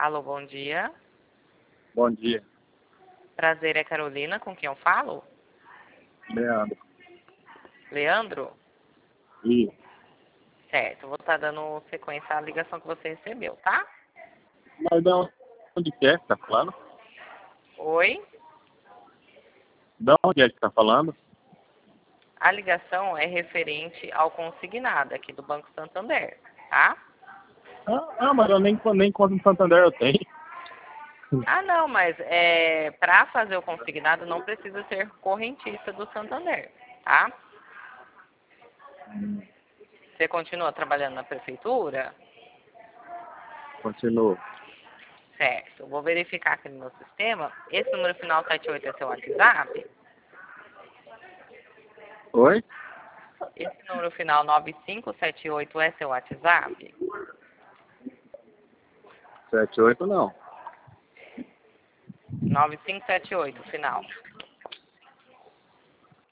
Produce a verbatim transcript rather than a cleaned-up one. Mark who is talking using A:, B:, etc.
A: Alô, bom dia.
B: Bom dia.
A: Prazer, é Carolina, com quem eu falo?
B: Leandro.
A: Leandro?
B: E
A: Certo, vou estar dando sequência à ligação que você recebeu, tá?
B: mas da onde que é que tá falando?
A: Oi?
B: Da onde é que tá falando?
A: A ligação é referente ao consignado aqui do Banco Santander, tá?
B: Ah, ah, mas eu nem, nem conta no Santander eu tenho.
A: Ah, não, mas é, para fazer o consignado não precisa ser correntista do Santander, tá?
B: Hum,
A: Você continua trabalhando na prefeitura?
B: continuo.
A: Certo, vou verificar aqui no meu sistema. Esse número final sete oito é seu WhatsApp?
B: Oi?
A: Esse número final nove cinco sete oito é seu WhatsApp?
B: Sete oito não.
A: nove cinco sete oito, final.